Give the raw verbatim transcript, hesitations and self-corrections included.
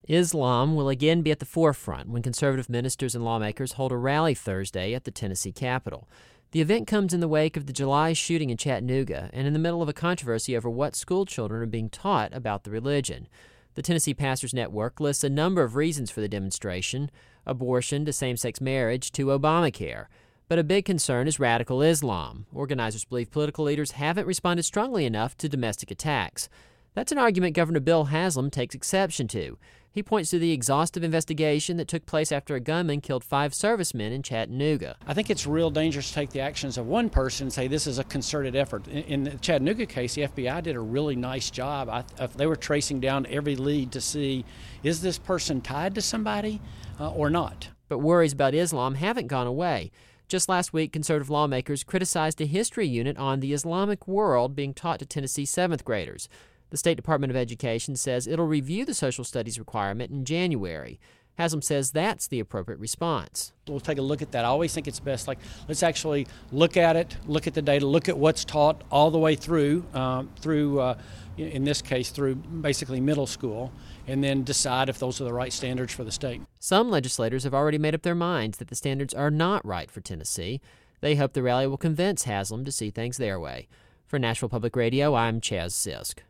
Islam will again be at the forefront when conservative ministers and lawmakers hold a rally Thursday at the Tennessee Capitol. The event comes in the wake of the July shooting in Chattanooga and in the middle of a controversy over what school children are being taught about the religion. The Tennessee Pastors Network lists a number of reasons for the demonstration, abortion to same-sex marriage to Obamacare. But a big concern is radical Islam. Organizers believe political leaders haven't responded strongly enough to domestic attacks. That's an argument Governor Bill Haslam takes exception to. He points to the exhaustive investigation that took place after a gunman killed five servicemen in Chattanooga. I think it's real dangerous to take the actions of one person and say this is a concerted effort. In, in the Chattanooga case, the F B I did a really nice job. I, uh, they were tracing down every lead to see, is this person tied to somebody uh, or not? But worries about Islam haven't gone away. Just last week, conservative lawmakers criticized a history unit on the Islamic world being taught to Tennessee seventh graders. The State Department of Education says it'll review the social studies requirement in January. Haslam says that's the appropriate response. We'll take a look at that. I always think it's best, like, let's actually look at it, look at the data, look at what's taught all the way through, um, through uh, in this case, through basically middle school, and then decide if those are the right standards for the state. Some legislators have already made up their minds that the standards are not right for Tennessee. They hope the rally will convince Haslam to see things their way. For Nashville Public Radio, I'm Chaz Sisk.